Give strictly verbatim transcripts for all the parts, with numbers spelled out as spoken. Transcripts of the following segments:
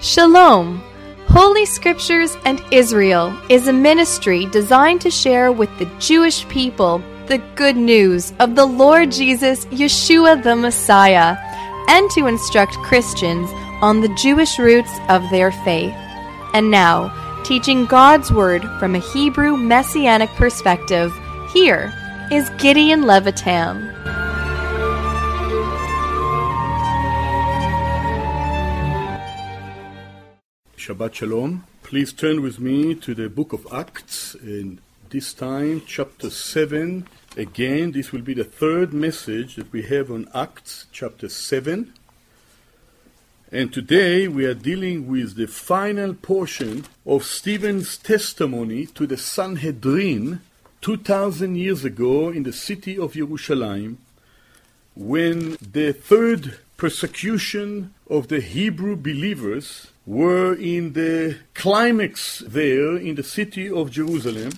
Shalom! Holy Scriptures and Israel is a ministry designed to share with the Jewish people the good news of the Lord Jesus, Yeshua the Messiah, and to instruct Christians on the Jewish roots of their faith. And now, teaching God's Word from a Hebrew Messianic perspective, here is Gideon Levitam. Shabbat Shalom. Please turn with me to the book of Acts, and this time chapter seven. Again, this will be the third message that we have on Acts chapter seven. And today we are dealing with the final portion of Stephen's testimony to the Sanhedrin two thousand years ago in the city of Jerusalem, when the third persecution of the Hebrew believers were in the climax there in the city of Jerusalem,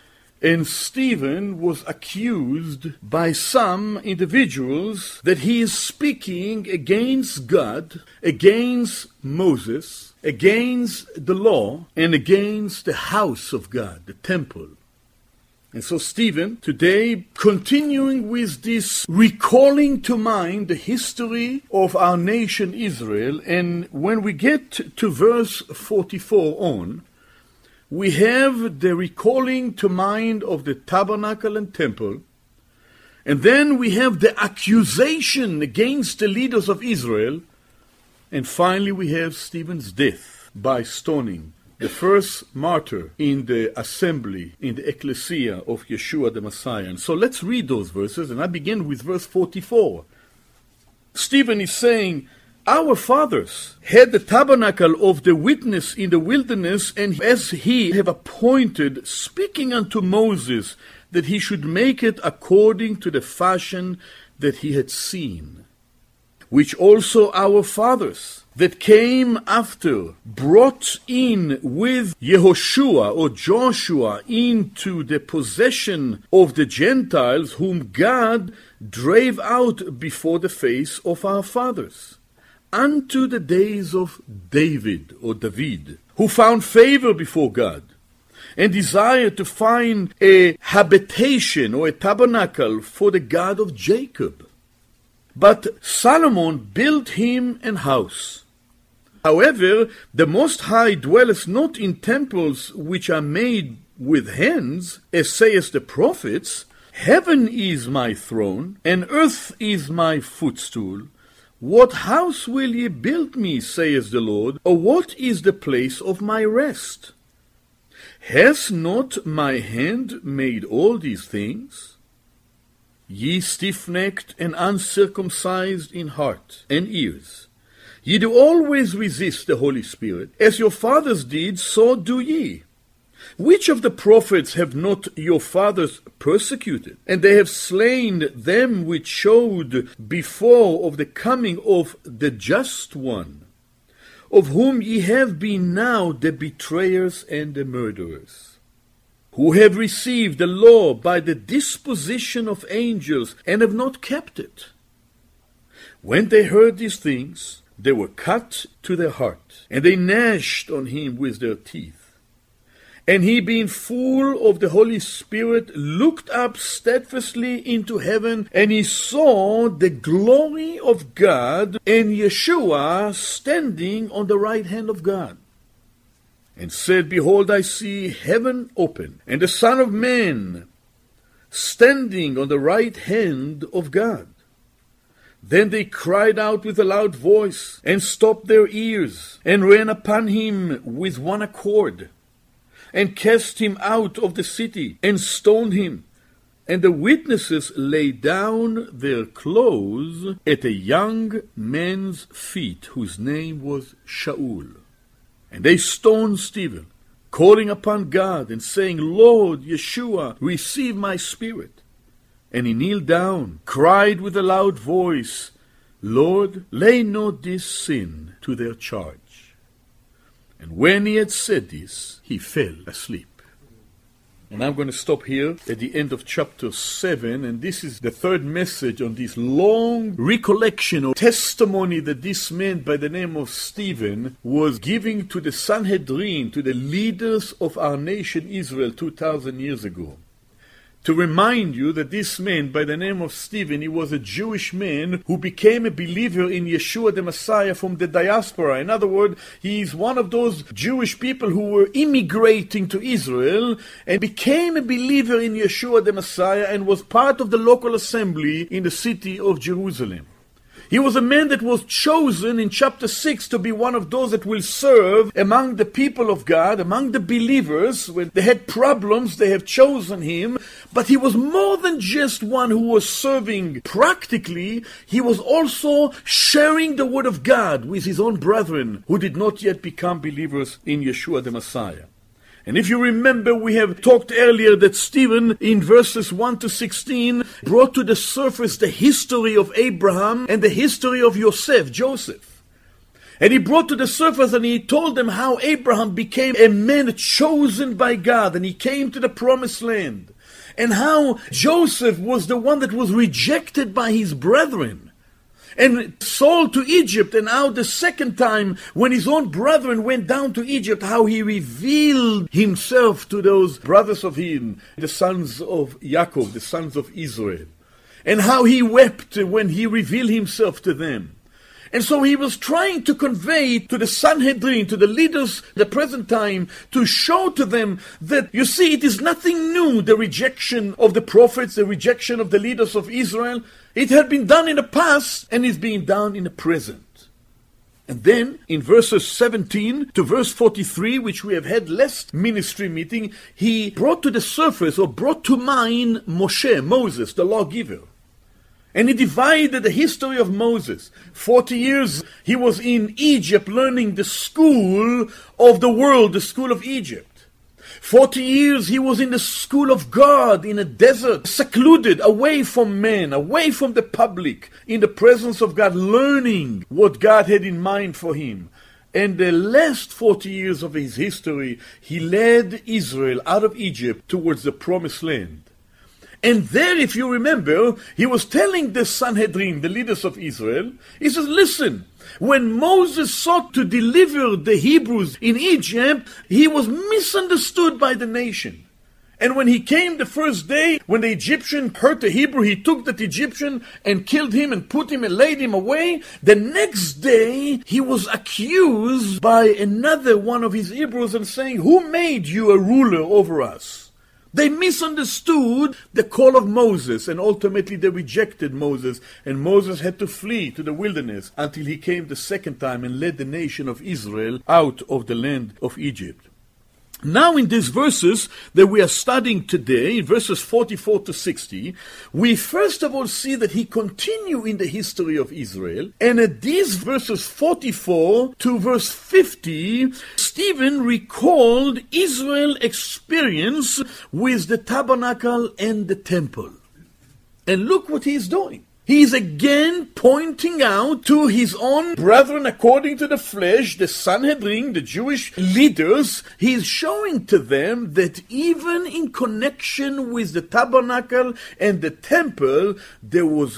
and Stephen was accused by some individuals that he is speaking against God, against Moses, against the law, and against the house of God, the temple. And so Stephen, today, continuing with this, recalling to mind the history of our nation Israel, and when we get to verse forty-four on, we have the recalling to mind of the tabernacle and temple, and then we have the accusation against the leaders of Israel, and finally we have Stephen's death by stoning. The first martyr in the assembly, in the ecclesia of Yeshua the Messiah. And so let's read those verses, and I begin with verse forty-four. Stephen is saying, our fathers had the tabernacle of the witness in the wilderness, and as he have appointed, speaking unto Moses, that he should make it according to the fashion that he had seen, which also our fathers that came after brought in with Yehoshua or Joshua into the possession of the Gentiles, whom God drave out before the face of our fathers, unto the days of David or David, who found favor before God, and desired to find a habitation or a tabernacle for the God of Jacob. But Solomon built him an house. However, the Most High dwelleth not in temples which are made with hands, as saith the prophets, heaven is my throne, and earth is my footstool. What house will ye build me, saith the Lord, or what is the place of my rest? Has not my hand made all these things? Ye stiff-necked and uncircumcised in heart and ears, ye do always resist the Holy Spirit. As your fathers did, so do ye. Which of the prophets have not your fathers persecuted? And they have slain them which showed before of the coming of the just one, of whom ye have been now the betrayers and the murderers, who have received the law by the disposition of angels, and have not kept it. When they heard these things, they were cut to their heart, and they gnashed on him with their teeth. And he, being full of the Holy Spirit, looked up steadfastly into heaven, and he saw the glory of God, and Yeshua standing on the right hand of God, and said, Behold, I see heaven open, and the Son of Man standing on the right hand of God. Then they cried out with a loud voice, and stopped their ears, and ran upon him with one accord, and cast him out of the city, and stoned him. And the witnesses laid down their clothes at a young man's feet, whose name was Shaul. And they stoned Stephen, calling upon God, and saying, Lord Yeshua, receive my spirit. And he kneeled down, cried with a loud voice, Lord, lay not this sin to their charge. And when he had said this, he fell asleep. And I'm going to stop here at the end of chapter seven, and this is the third message on this long recollection or testimony that this man by the name of Stephen was giving to the Sanhedrin, to the leaders of our nation Israel two thousand years ago. To remind you that this man by the name of Stephen, he was a Jewish man who became a believer in Yeshua the Messiah from the diaspora. In other words, he is one of those Jewish people who were immigrating to Israel and became a believer in Yeshua the Messiah and was part of the local assembly in the city of Jerusalem. He was a man that was chosen in chapter six to be one of those that will serve among the people of God, among the believers. When they had problems, they have chosen him. But he was more than just one who was serving practically. He was also sharing the word of God with his own brethren who did not yet become believers in Yeshua the Messiah. And if you remember, we have talked earlier that Stephen, in verses one to sixteen, brought to the surface the history of Abraham and the history of Yosef, Joseph. And he brought to the surface and he told them how Abraham became a man chosen by God and he came to the promised land. And how Joseph was the one that was rejected by his brethren and sold to Egypt, and how the second time when his own brethren went down to Egypt, how he revealed himself to those brothers of him, the sons of Yaakov, the sons of Israel, and how he wept when he revealed himself to them. And so he was trying to convey to the Sanhedrin, to the leaders at the present time, to show to them that, you see, it is nothing new, the rejection of the prophets, the rejection of the leaders of Israel. It had been done in the past and is being done in the present. And then, in verses seventeen to verse forty-three, which we have had last ministry meeting, he brought to the surface, or brought to mind, Moshe, Moses, the lawgiver. And he divided the history of Moses. Forty years he was in Egypt learning the school of the world, the school of Egypt. Forty years he was in the school of God in a desert, secluded, away from men, away from the public, in the presence of God, learning what God had in mind for him. And the last forty years of his history, he led Israel out of Egypt towards the promised land. And there, if you remember, he was telling the Sanhedrin, the leaders of Israel, he says, listen, when Moses sought to deliver the Hebrews in Egypt, he was misunderstood by the nation. And when he came the first day, when the Egyptian hurt the Hebrew, he took that Egyptian and killed him and put him and laid him away. The next day, he was accused by another one of his Hebrews and saying, who made you a ruler over us? They misunderstood the call of Moses, and ultimately they rejected Moses, and Moses had to flee to the wilderness until he came the second time and led the nation of Israel out of the land of Egypt. Now in these verses that we are studying today, in verses forty-four to sixty, we first of all see that he continued in the history of Israel. And at these verses forty-four to verse fifty, Stephen recalled Israel's experience with the tabernacle and the temple. And look what he is doing. He is again pointing out to his own brethren according to the flesh, the Sanhedrin, the Jewish leaders. He is showing to them that even in connection with the tabernacle and the temple, there was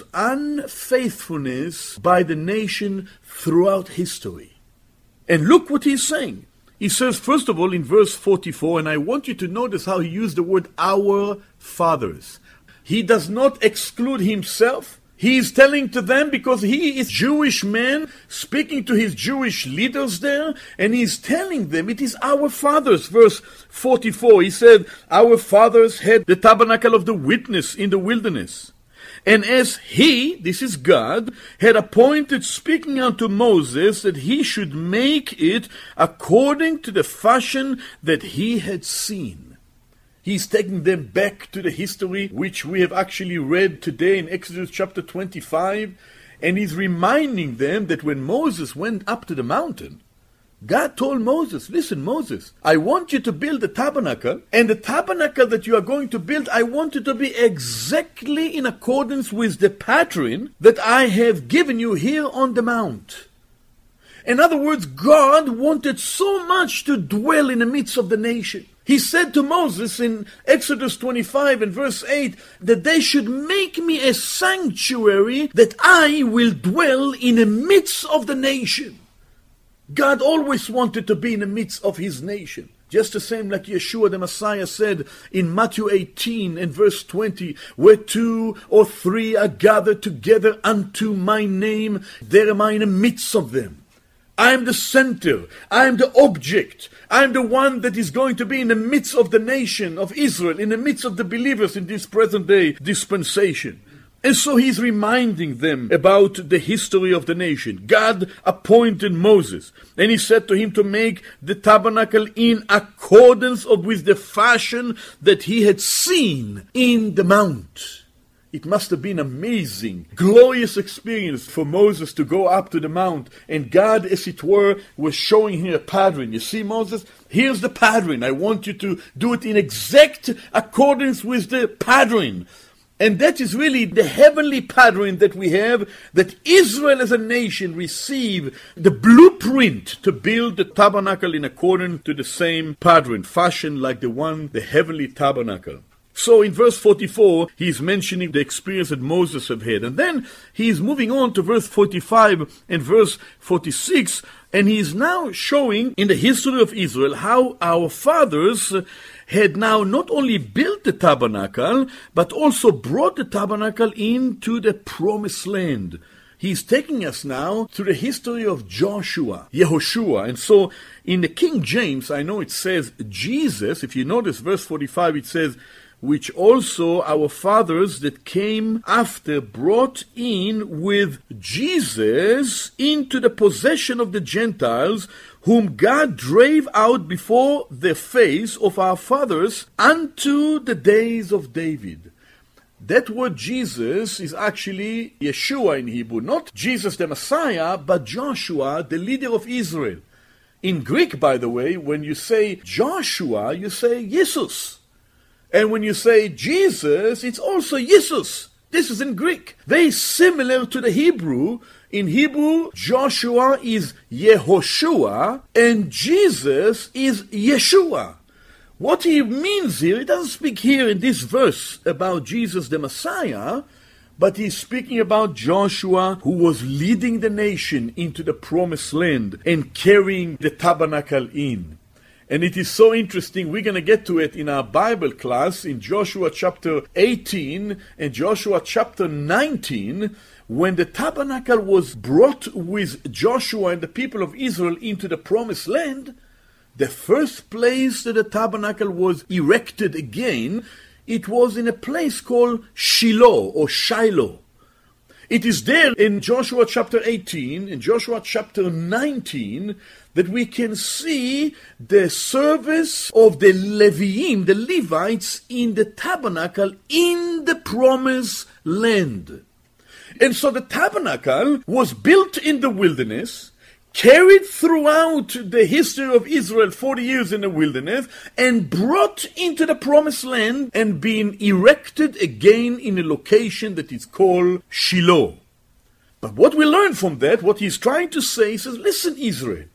unfaithfulness by the nation throughout history. And look what he's saying. He says, first of all, in verse forty-four, and I want you to notice how he used the word our fathers. He does not exclude himself. He is telling to them, because he is Jewish man, speaking to his Jewish leaders there, and he is telling them it is our fathers. Verse forty-four, he said, our fathers had the tabernacle of the witness in the wilderness. And as he, this is God, had appointed speaking unto Moses that he should make it according to the fashion that he had seen. He's taking them back to the history which we have actually read today in Exodus chapter twenty-five, and he's reminding them that when Moses went up to the mountain, God told Moses, listen, Moses, I want you to build a tabernacle, and the tabernacle that you are going to build, I want it to be exactly in accordance with the pattern that I have given you here on the mount. In other words, God wanted so much to dwell in the midst of the nation. He said to Moses in Exodus twenty-five and verse eight that they should make me a sanctuary that I will dwell in the midst of the nation. God always wanted to be in the midst of his nation. Just the same like Yeshua the Messiah said in Matthew eighteen and verse twenty, where two or three are gathered together unto my name, there am I in the midst of them. I am the center. I am the object. I am the one that is going to be in the midst of the nation of Israel, in the midst of the believers in this present day dispensation. And so he's reminding them about the history of the nation. God appointed Moses, and he said to him to make the tabernacle in accordance with the fashion that he had seen in the mount. It must have been amazing, glorious experience for Moses to go up to the mount, and God, as it were, was showing him a pattern. You see, Moses, here's the pattern. I want you to do it in exact accordance with the pattern. And that is really the heavenly pattern that we have, that Israel as a nation receive the blueprint to build the tabernacle in accordance to the same pattern, fashioned like the one, the heavenly tabernacle. So in verse forty-four, he's mentioning the experience that Moses have had. And then he's moving on to verse forty-five and verse forty-six, and he's now showing in the history of Israel how our fathers had now not only built the tabernacle, but also brought the tabernacle into the promised land. He's taking us now to the history of Joshua, Yehoshua. And so in the King James, I know it says Jesus. If you notice verse forty-five, it says, which also our fathers that came after brought in with Jesus into the possession of the Gentiles, whom God drave out before the face of our fathers unto the days of David. That word Jesus is actually Yeshua in Hebrew, not Jesus the Messiah, but Joshua, the leader of Israel. In Greek, by the way, when you say Joshua, you say Jesus. And when you say Jesus, it's also Jesus. This is in Greek. Very similar to the Hebrew. In Hebrew, Joshua is Yehoshua and Jesus is Yeshua. What he means here, he doesn't speak here in this verse about Jesus the Messiah, but he's speaking about Joshua, who was leading the nation into the promised land and carrying the tabernacle in. And it is so interesting, we're going to get to it in our Bible class in Joshua chapter eighteen and Joshua chapter nineteen, when the tabernacle was brought with Joshua and the people of Israel into the promised land. The first place that the tabernacle was erected again, it was in a place called Shiloh or Shiloh. It is there in Joshua chapter eighteen, in Joshua chapter nineteen, that we can see the service of the Leviim, the Levites, in the tabernacle in the promised land. And so the tabernacle was built in the wilderness, carried throughout the history of Israel, forty years in the wilderness, and brought into the promised land and being erected again in a location that is called Shiloh. But what we learn from that, what he's trying to say, he says, listen, Israel,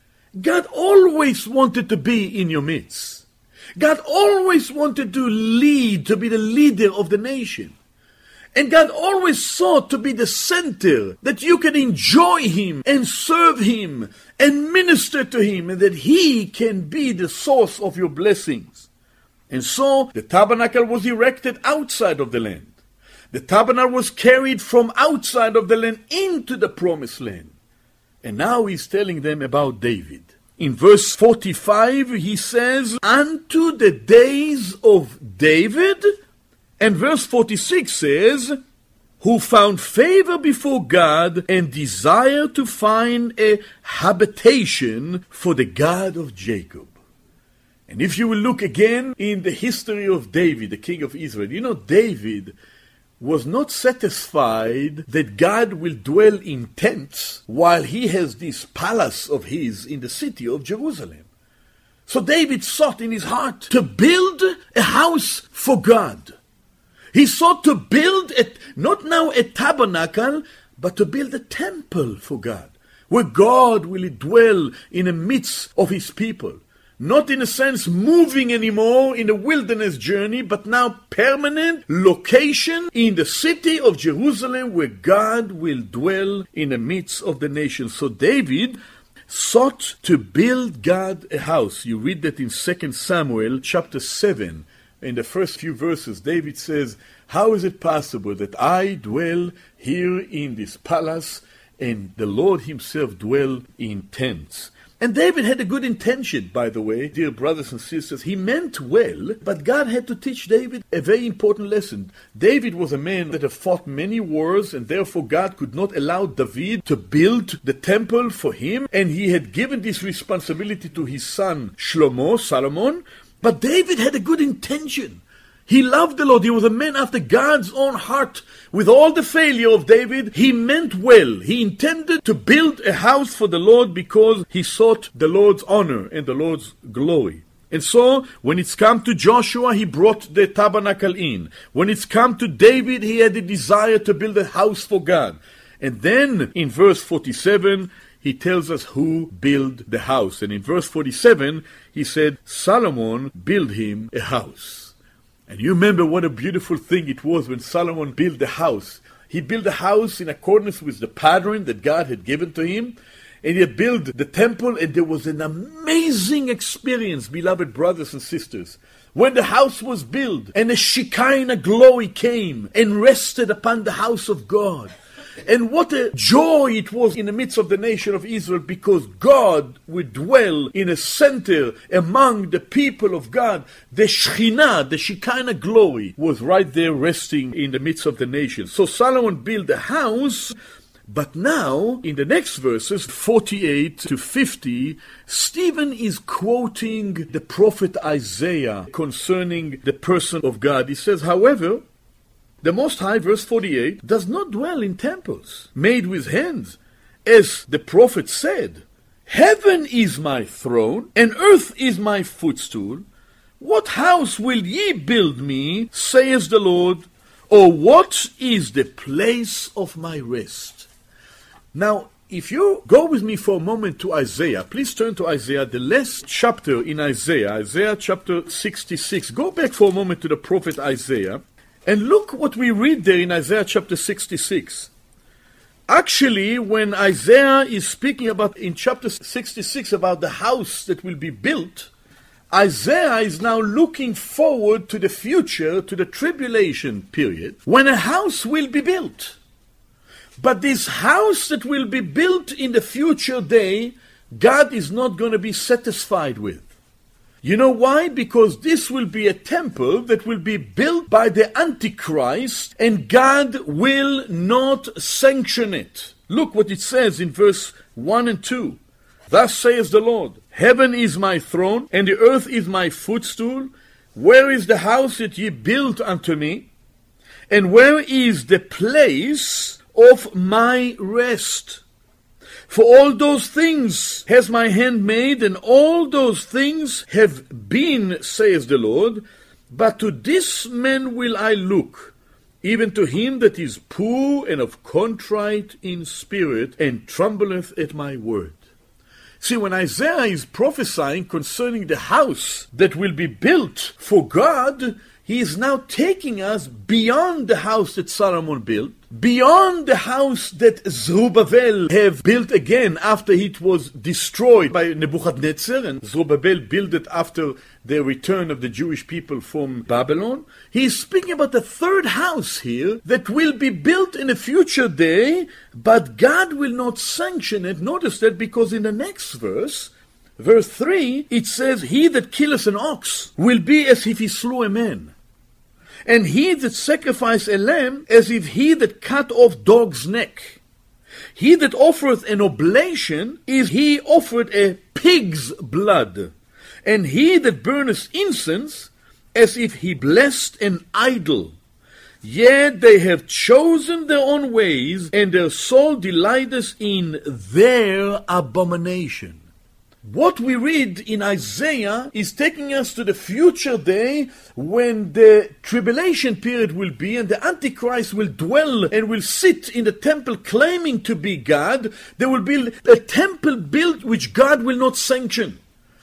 God always wanted to be in your midst. God always wanted to lead, to be the leader of the nation. And God always sought to be the center, that you can enjoy Him and serve Him and minister to Him, and that He can be the source of your blessings. And so the tabernacle was erected outside of the land. The tabernacle was carried from outside of the land into the promised land. And now he's telling them about David. In verse forty-five, he says, unto the days of David. And verse forty-six says, who found favor before God and desired to find a habitation for the God of Jacob. And if you will look again in the history of David, the king of Israel, you know, David was not satisfied that God will dwell in tents while he has this palace of his in the city of Jerusalem. So David sought in his heart to build a house for God. He sought to build, a, not now a tabernacle, but to build a temple for God, where God will dwell in the midst of his people. Not in a sense moving anymore in a wilderness journey, but now permanent location in the city of Jerusalem where God will dwell in the midst of the nations. So David sought to build God a house. You read that in Second Samuel chapter seven. In the first few verses, David says, how is it possible that I dwell here in this palace and the Lord himself dwell in tents? And David had a good intention, by the way, dear brothers and sisters. He meant well, but God had to teach David a very important lesson. David was a man that had fought many wars, and therefore God could not allow David to build the temple for him, and he had given this responsibility to his son Shlomo, Solomon. But David had a good intention. He loved the Lord. He was a man after God's own heart. With all the failure of David, he meant well. He intended to build a house for the Lord because he sought the Lord's honor and the Lord's glory. And so, when it's come to Joshua, he brought the tabernacle in. When it's come to David, he had a desire to build a house for God. And then, in verse forty-seven, he tells us who built the house. And in verse forty-seven, he said, Solomon built him a house. And you remember what a beautiful thing it was when Solomon built the house. He built the house in accordance with the pattern that God had given to him. And he built the temple, and there was an amazing experience, beloved brothers and sisters. When the house was built, and a Shekinah glory came and rested upon the house of God. And what a joy it was in the midst of the nation of Israel, because God would dwell in a center among the people of God. The Shekhinah, the Shekinah glory, was right there resting in the midst of the nation. So Solomon built a house, but now, in the next verses, forty-eight to fifty, Stephen is quoting the prophet Isaiah concerning the person of God. He says, however, the Most High, verse forty-eight, does not dwell in temples made with hands, as the prophet said, heaven is my throne, and earth is my footstool. What house will ye build me, says the Lord, or what is the place of my rest? Now, if you go with me for a moment to Isaiah, please turn to Isaiah, the last chapter in Isaiah, Isaiah chapter sixty-six. Go back for a moment to the prophet Isaiah. And look what we read there in Isaiah chapter sixty-six. Actually, when Isaiah is speaking about in chapter sixty-six about the house that will be built, Isaiah is now looking forward to the future, to the tribulation period, when a house will be built. But this house that will be built in the future day, God is not going to be satisfied with. You know why? Because this will be a temple that will be built by the Antichrist, and God will not sanction it. Look what it says in verse one and two. Thus says the Lord, heaven is my throne, and the earth is my footstool. Where is the house that ye built unto me? And where is the place of my rest? For all those things has my hand made, and all those things have been, says the Lord. But to this man will I look, even to him that is poor and of contrite in spirit, and trembleth at my word. See, when Isaiah is prophesying concerning the house that will be built for God, he is now taking us beyond the house that Solomon built, beyond the house that Zerubbabel have built again after it was destroyed by Nebuchadnezzar, and Zerubbabel built it after the return of the Jewish people from Babylon. He is speaking about the third house here that will be built in a future day, but God will not sanction it. Notice that, because in the next verse, verse three, it says, he that killeth an ox will be as if he slew a man. And he that sacrificed a lamb, as if he that cut off dog's neck. He that offereth an oblation, is he offered a pig's blood. And he that burneth incense, as if he blessed an idol. Yet they have chosen their own ways, and their soul delighteth in their abomination. What we read in Isaiah is taking us to the future day when the tribulation period will be, and the Antichrist will dwell and will sit in the temple claiming to be God. There will be a temple built which God will not sanction.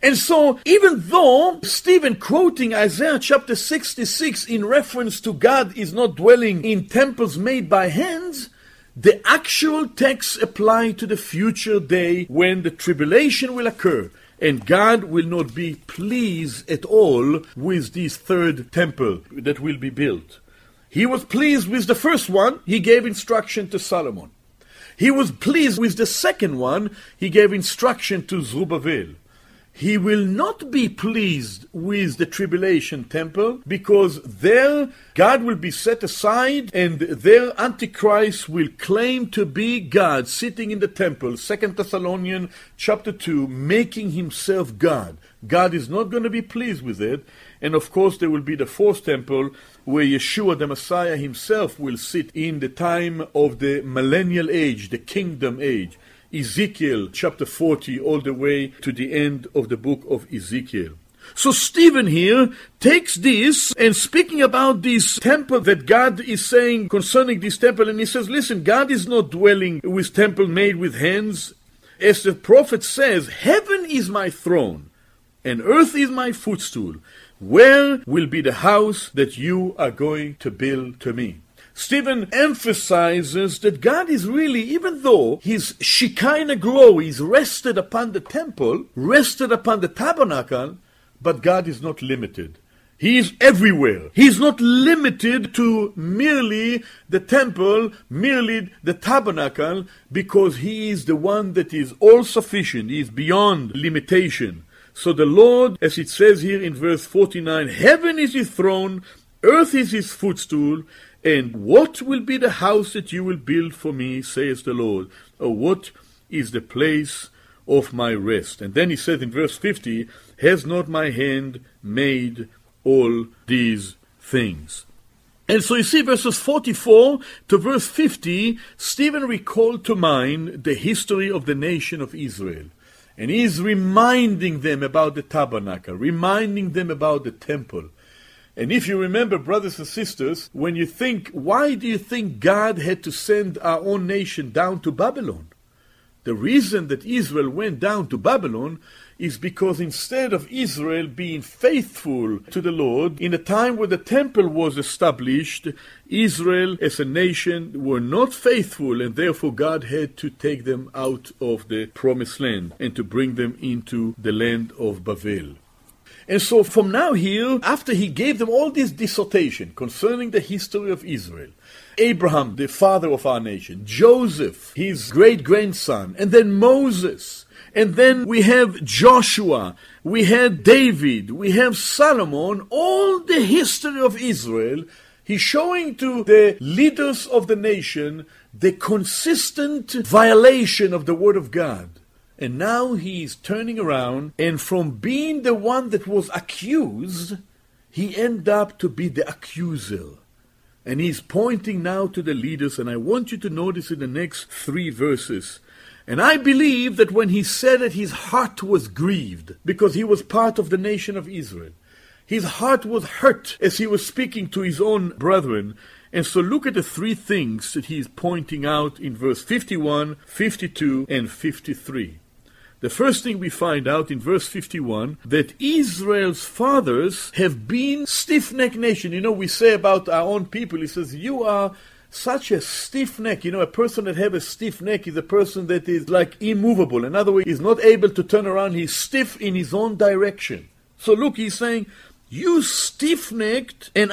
And so, even though Stephen quoting Isaiah chapter sixty-six in reference to God is not dwelling in temples made by hands, the actual texts apply to the future day when the tribulation will occur and God will not be pleased at all with this third temple that will be built. He was pleased with the first one. He gave instruction to Solomon. He was pleased with the second one. He gave instruction to Zerubbabel. He will not be pleased with the tribulation temple because there God will be set aside and their Antichrist will claim to be God sitting in the temple, Second Thessalonians chapter two, making himself God. God is not going to be pleased with it. And of course there will be the fourth temple where Yeshua the Messiah himself will sit in the time of the millennial age, the kingdom age. Ezekiel chapter forty all the way to the end of the book of Ezekiel. So Stephen here takes this and speaking about this temple that God is saying concerning this temple, and he says, listen, God is not dwelling with temple made with hands. As the prophet says, heaven is my throne and earth is my footstool. Where will be the house that you are going to build to me? Stephen emphasizes that God is really, even though his Shekinah glory is rested upon the temple, rested upon the tabernacle, but God is not limited. He is everywhere. He is not limited to merely the temple, merely the tabernacle, because he is the one that is all-sufficient. He is beyond limitation. So the Lord, as it says here in verse forty-nine, heaven is his throne, earth is his footstool, and what will be the house that you will build for me, says the Lord? Or what is the place of my rest? And then he said in verse fifty, has not my hand made all these things? And so you see verses forty-four to verse fifty, Stephen recalled to mind the history of the nation of Israel. And he is reminding them about the tabernacle, reminding them about the temple. And if you remember, brothers and sisters, when you think, why do you think God had to send our own nation down to Babylon? The reason that Israel went down to Babylon is because instead of Israel being faithful to the Lord, in the time when the temple was established, Israel as a nation were not faithful, and therefore God had to take them out of the promised land and to bring them into the land of Babel. And so from now here, after he gave them all this dissertation concerning the history of Israel, Abraham, the father of our nation, Joseph, his great-grandson, and then Moses, and then we have Joshua, we have David, we have Solomon, all the history of Israel, he's showing to the leaders of the nation the consistent violation of the Word of God. And now he is turning around, and from being the one that was accused, he ended up to be the accuser. And he's pointing now to the leaders, and I want you to notice in the next three verses. And I believe that when he said it, his heart was grieved, because he was part of the nation of Israel. His heart was hurt as he was speaking to his own brethren. And so look at the three things that he is pointing out in verse fifty-one, fifty-two, and fifty-three. The first thing we find out in verse fifty-one, that Israel's fathers have been stiff-necked nation. You know, we say about our own people, he says, you are such a stiff neck. You know, a person that have a stiff neck is a person that is like immovable. In other words, he's not able to turn around. He's stiff in his own direction. So look, he's saying, you stiff-necked and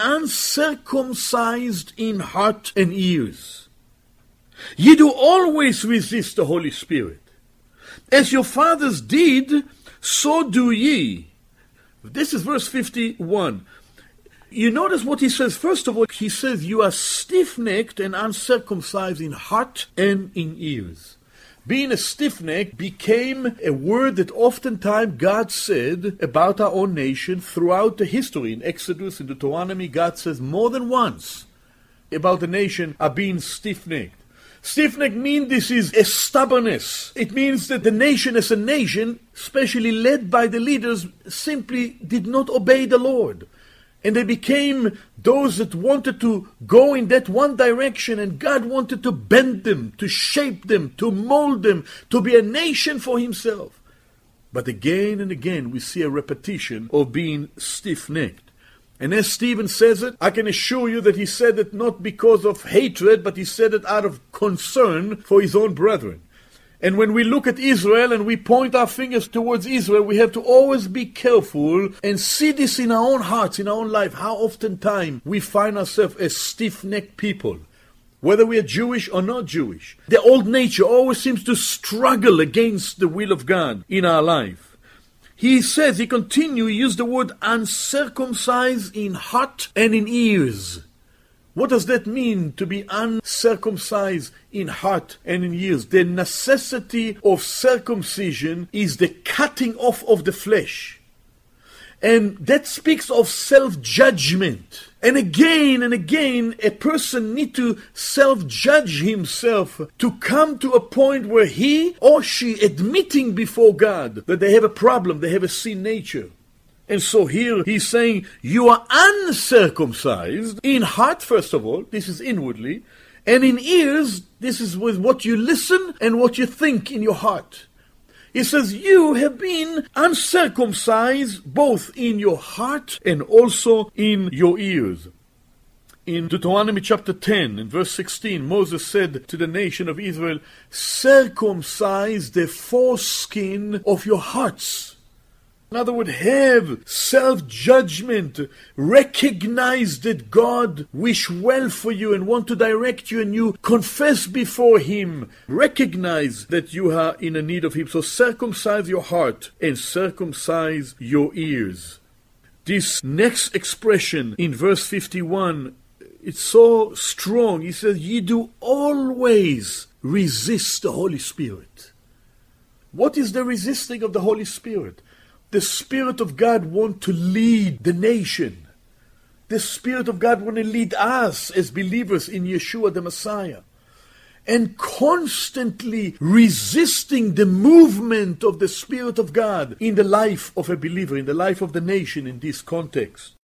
uncircumcised in heart and ears. Ye do always resist the Holy Spirit. As your fathers did, so do ye. This is verse fifty-one. You notice what he says. First of all, he says, you are stiff-necked and uncircumcised in heart and in ears. Being a stiff-neck became a word that oftentimes God said about our own nation throughout the history. In Exodus, in Deuteronomy, God says more than once about the nation are being stiff-necked. Stiff-necked means this is a stubbornness. It means that the nation as a nation, especially led by the leaders, simply did not obey the Lord. And they became those that wanted to go in that one direction, and God wanted to bend them, to shape them, to mold them, to be a nation for himself. But again and again we see a repetition of being stiff-necked. And as Stephen says it, I can assure you that he said it not because of hatred, but he said it out of concern for his own brethren. And when we look at Israel and we point our fingers towards Israel, we have to always be careful and see this in our own hearts, in our own life, how oftentimes we find ourselves as stiff-necked people, whether we are Jewish or not Jewish. The old nature always seems to struggle against the will of God in our life. He says, he continues, he used the word uncircumcised in heart and in ears. What does that mean, to be uncircumcised in heart and in ears? The necessity of circumcision is the cutting off of the flesh. And that speaks of self-judgment. And again and again, a person needs to self-judge himself to come to a point where he or she admitting before God that they have a problem, they have a sin nature. And so here he's saying, you are uncircumcised in heart, first of all, this is inwardly, and in ears, this is with what you listen and what you think in your heart. He says, you have been uncircumcised both in your heart and also in your ears. In Deuteronomy chapter ten, in verse sixteen, Moses said to the nation of Israel, circumcise the foreskin of your hearts. In other words, have self-judgment, recognize that God wish well for you and want to direct you, and you confess before Him. Recognize that you are in a need of Him. So circumcise your heart and circumcise your ears. This next expression in verse fifty-one, it's so strong. He says, ye do always resist the Holy Spirit. What is the resisting of the Holy Spirit? The Spirit of God wants to lead the nation. The Spirit of God wants to lead us as believers in Yeshua the Messiah. And constantly resisting the movement of the Spirit of God in the life of a believer, in the life of the nation in this context.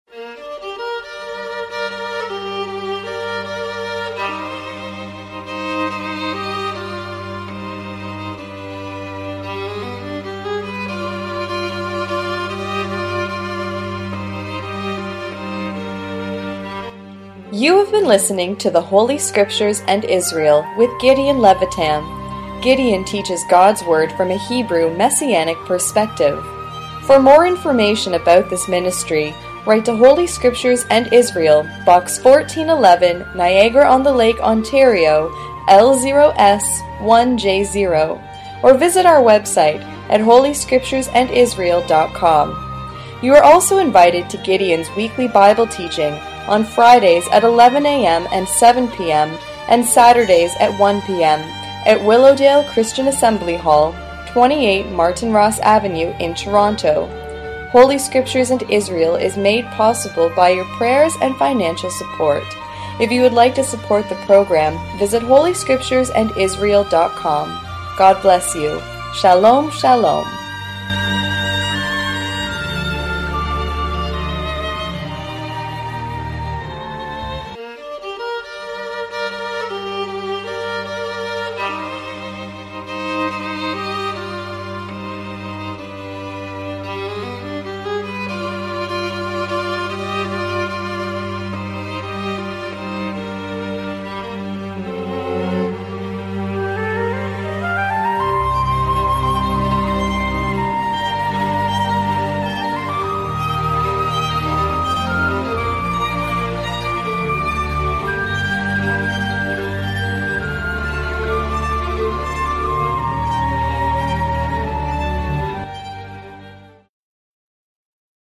You have been listening to the Holy Scriptures and Israel with Gideon Levitam. Gideon teaches God's Word from a Hebrew Messianic perspective. For more information about this ministry, write to Holy Scriptures and Israel, Box fourteen eleven, Niagara-on-the-Lake, Ontario, L zero S one J zero, or visit our website at holy scriptures and israel dot com. You are also invited to Gideon's weekly Bible teaching on Fridays at eleven a.m. and seven p.m. and Saturdays at one p.m. at Willowdale Christian Assembly Hall, twenty-eight Martin Ross Avenue in Toronto. Holy Scriptures and Israel is made possible by your prayers and financial support. If you would like to support the program, visit holy scriptures and israel dot com. God bless you. Shalom, shalom.